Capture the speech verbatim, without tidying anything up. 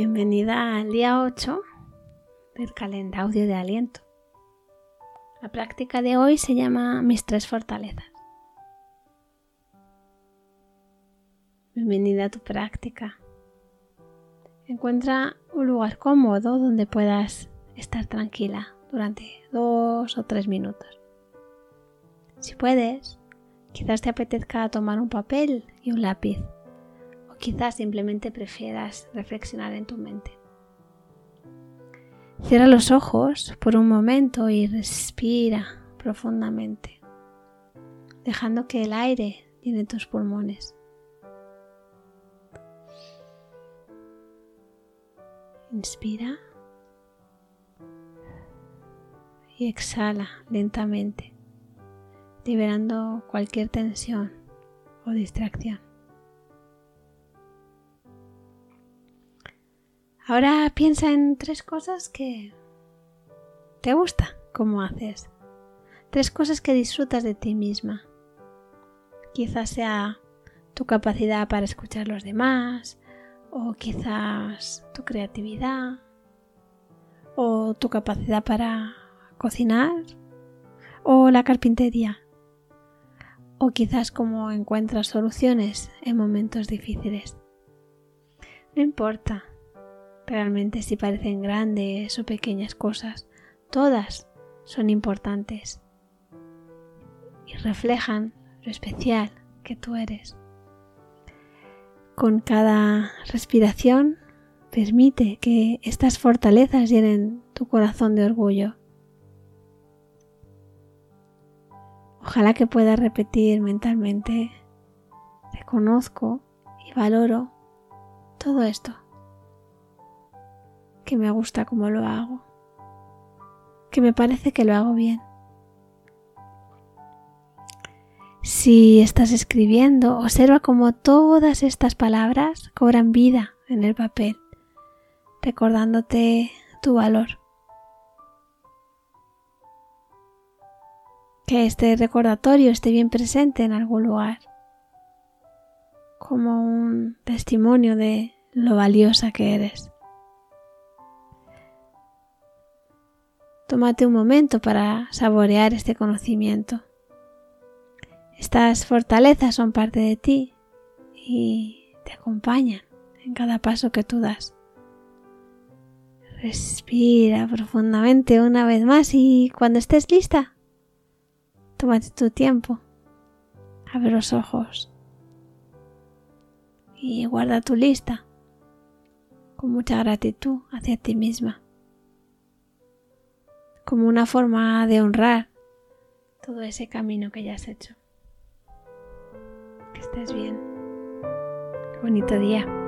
Bienvenida al día ocho del calendario de aliento. La práctica de hoy se llama Mis tres fortalezas. Bienvenida a tu práctica. Encuentra un lugar cómodo donde puedas estar tranquila durante dos o tres minutos. Si puedes, quizás te apetezca tomar un papel y un lápiz. Quizás simplemente prefieras reflexionar en tu mente. Cierra los ojos por un momento y respira profundamente, dejando que el aire llene tus pulmones. Inspira y exhala lentamente, liberando cualquier tensión o distracción. Ahora piensa en tres cosas que te gusta cómo haces. Tres cosas que disfrutas de ti misma. Quizás sea tu capacidad para escuchar a los demás, o quizás tu creatividad, o tu capacidad para cocinar, o la carpintería, o quizás cómo encuentras soluciones en momentos difíciles. No importa. Realmente si parecen grandes o pequeñas cosas, todas son importantes y reflejan lo especial que tú eres. Con cada respiración, permite que estas fortalezas llenen tu corazón de orgullo. Ojalá que puedas repetir mentalmente: reconozco y valoro todo esto. Que me gusta cómo lo hago, que me parece que lo hago bien. Si estás escribiendo, observa cómo todas estas palabras cobran vida en el papel, recordándote tu valor. Que este recordatorio esté bien presente en algún lugar, como un testimonio de lo valiosa que eres. Tómate un momento para saborear este conocimiento. Estas fortalezas son parte de ti y te acompañan en cada paso que tú das. Respira profundamente una vez más y cuando estés lista, tómate tu tiempo, abre los ojos y guarda tu lista con mucha gratitud hacia ti misma, como una forma de honrar todo ese camino que ya has hecho. Que estés bien. Bonito día.